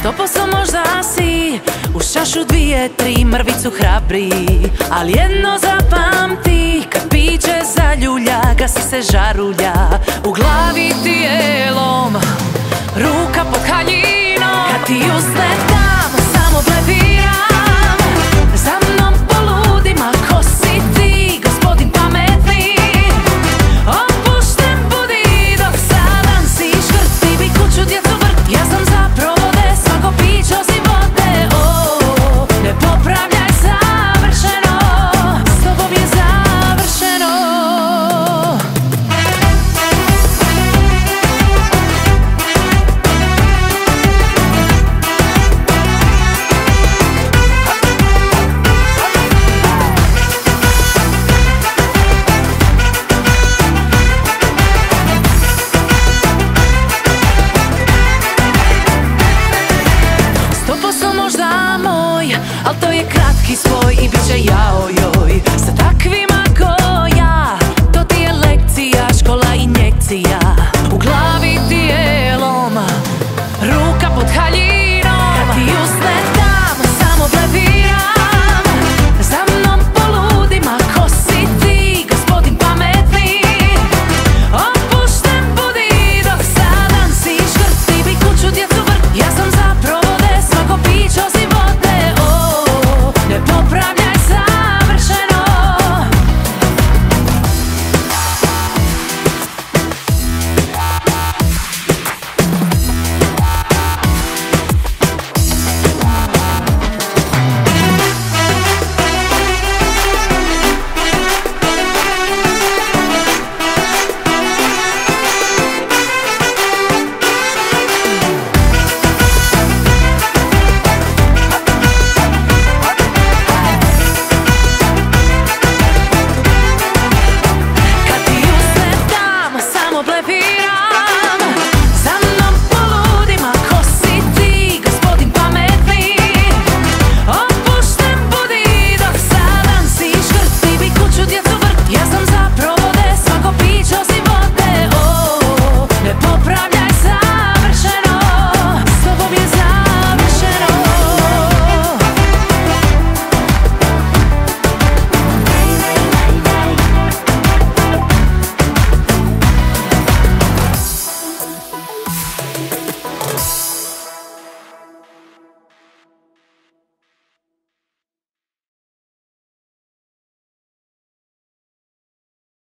100% možda si u šašu dvije, tri mrvicu hrabri, ali jedno zapamti, kad piće zaljulja, gasi se žarulja, u glavi ti je lom, ruka pod haljinom. Kad ti usne tamo, samo blebiram, za mnom poludim, ako si ti gospodin pametni. Opušten budi dok sadan si škrt, ti bi kuću djecu vrt, ja sam za provode, svako piće osim vode. Ne popravljaj, savršeno, s tobom je završeno. Možda moj, al to je kratki svoj i bit će jao.